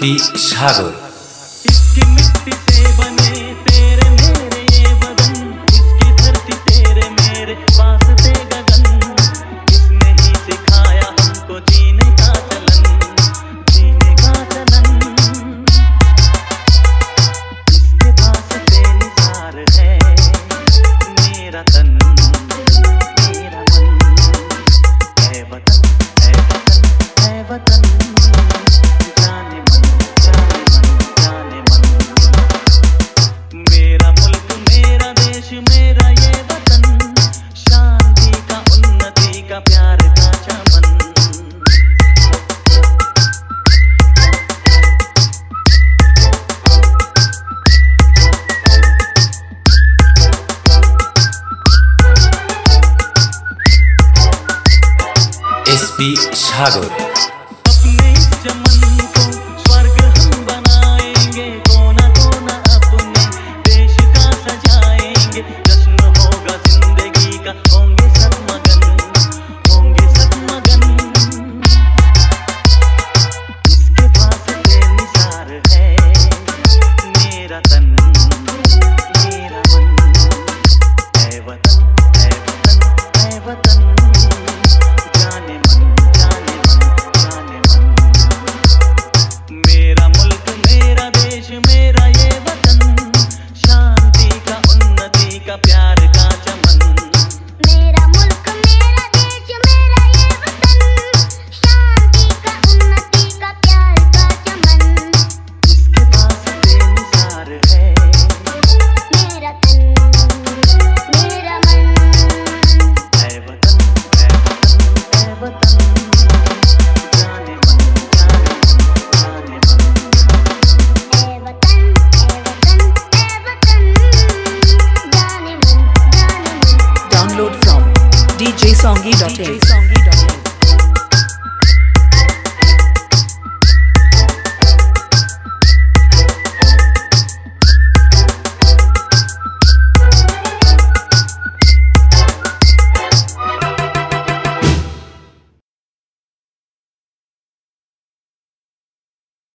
SP सागर। इसकी मिट्टी से बने तेरे मेरे ये बदन, इसकी धरती तेरे मेरे वास्ते गगन। इसने ही सिखाया हमको जीने का चलन, जीने का चलन। इसके वास्ते निसार है मेरा तन मेरा मन। है वतन है वतन है वतन, जाने मन जाने मन जाने मन। मेरा मुल्क मेरा देश मेरा ये वतन, शांति का उन्नति का प्यार का चमन। एसपी सागर। अपने इस चमन को स्वर्ग हम बनाएंगे, कोना कोना अपने देश का सजाएंगे। जश्न होगा जिंदगी का, होंगे सब मगन, होंगे सब मगन। इसके वास्ते निसार है मेरा तन मेरा मन। है वतन है वतन है वतन,